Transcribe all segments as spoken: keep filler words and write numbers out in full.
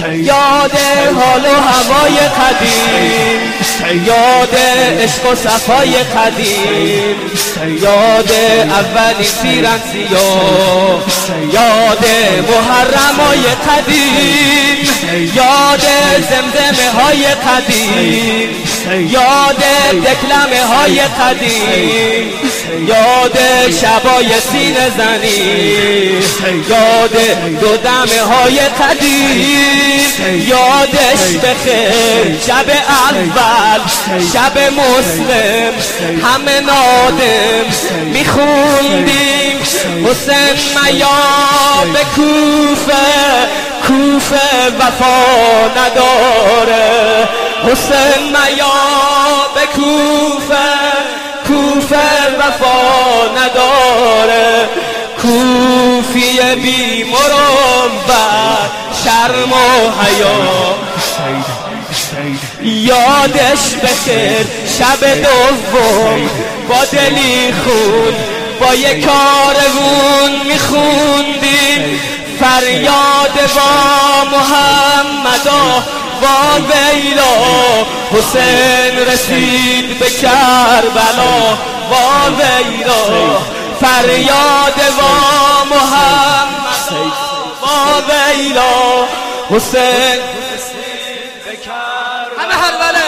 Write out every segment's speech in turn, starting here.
یاد حال و هوای قدیم، یاد عشق و صفای قدیم، یاد اولی تیرن سیاه، یاد محرمای قدیم، یاد زمزمه های قدیم، یاد دکلمه های قدیم، یاد شبای سینه زنی، یاد دو دمه های قدیم، یادش بخیر شب اول، شب مسلم همه نادم میخوندیم حسین میا به کوفه، کوفه وفا نداره، حسین میا به کوفه، کوفه وفا نداره، کوفی بی مروت شرم و حیا. یادش بخیر شب دوم با دلی خون با یک کاروون میخوندیم فریاد با محمدا با ویلا، حسین رسید به کربلا با ویلا، فریاد با محمدا با ویلا، حسین همه هربله.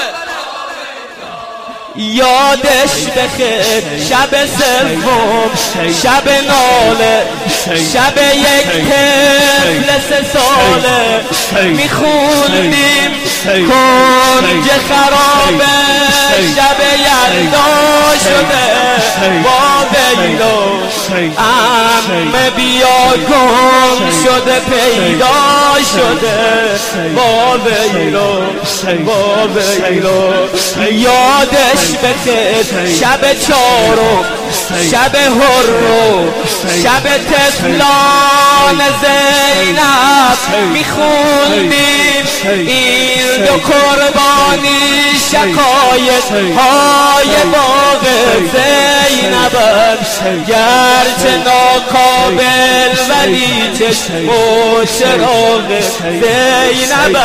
یادش بخیر شب سوم، شب ناله، شب یک طفل سه ساله میخوندیم کنج خرابه، شب یلدا شده با ویلا، عمه بیا گم شده پیدا شده با ویلا، با ویلا. یادش بخیر شب چارم، شب هرو، شب طفلان زینب میخوندیم این دو قربانی شکایت های باغ زینبن، گرچه ناقابل ولی چشم و چراغ زینبن.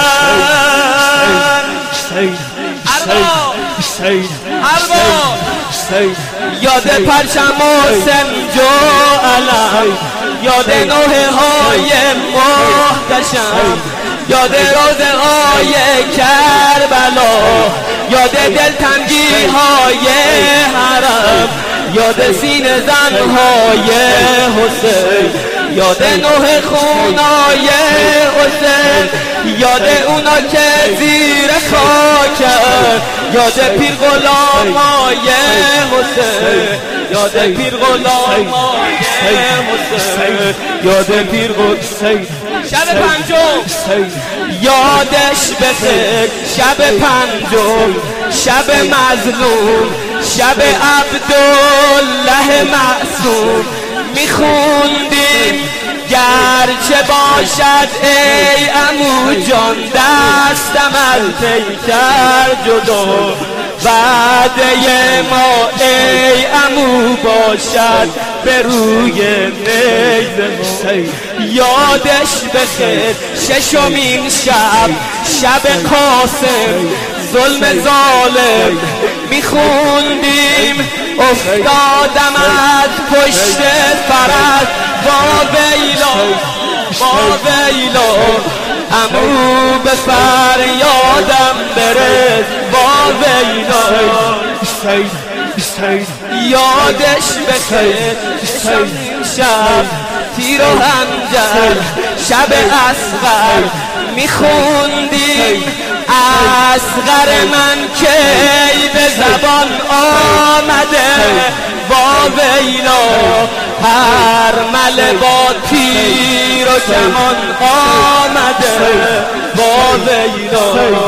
ارباب یاد پرچم و سنج و علم، یاد نوحه های محتشم، یاد روزه های کربلا، یاد دلتنگی های حرم، یاد سینه زن های حسین، یاد نوح خونای حسین، یاد اونا که زیر خاکن، یاد پیر غلامای حسین، یاد پیر غلامای حسین، یاد پیر غلامای. شب پنجم یادش بخیر شب پنجم، شب مظلوم، شب عبدالله معصوم میخوندیم گرچه باشد ای عمو جان دستم از پیکر جدا، وعده ما ای عمو باشد به روی میز. یادش بخیر ششمین شب، شب قاسم ظلم ظالم میخوندیم افتادم از پشت فرس با ویلا، با ویلا، عمو به فریادم برس با ویلا. یادش بخیر شب تیر و حنجر، شب اصغر میخوندیم اصغر من کی به زبان آمده با ویلا، هر مل با تیر و کمان آمده با ویلا.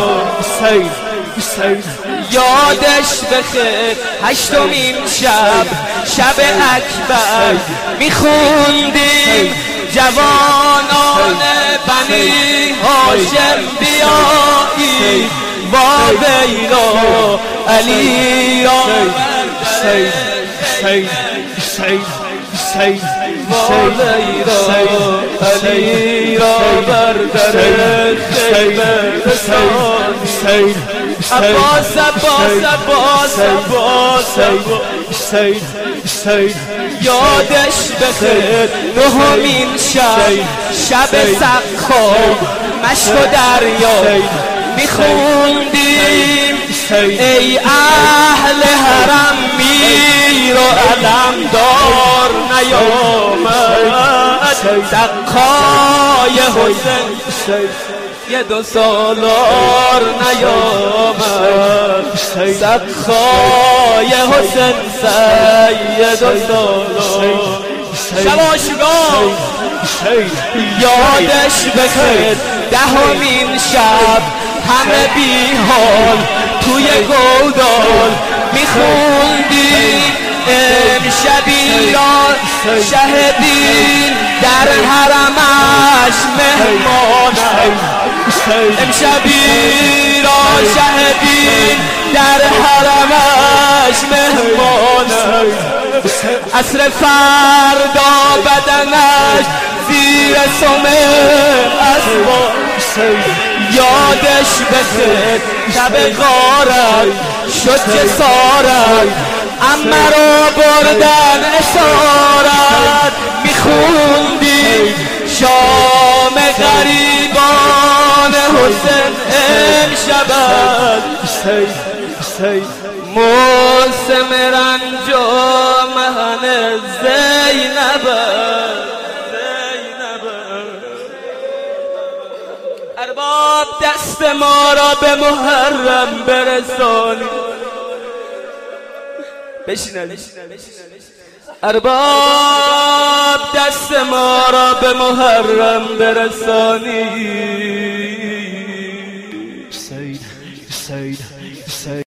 یادش بخیر هشتمین شب، شب اکبر میخوندیم جوانان بنی هاشم بیایی با ویلا، علی را حسین والی را علی را بر در خیمه رسانی عباس عباس عباس عباس حسین حسین یادش بخیر نهمین شب شب سقا مشک و دریا میخوندیم ای اهل حرم میر و علمدار نیامد سقای حسین یه دو سالار نیامد سقای حسین سید و سالار شباشگاه یادش بخیر دهمین شب همه بی حال توی گودال میخوندیم امشبی را شهدین در حرمش مهمانم امشبی را شهدین در حرمش مهمانم عصر فردا بدنش زیر سمه اسبا یادش بخیر شب غارت شد جسارت اما رو بردن اسارت میخوندی شام غریبان حسین امشبت موسم رنج و مهن زینبت ارباب دست ما را به محرم برسانی بشینید ارباب دست ما را به محرم برسانی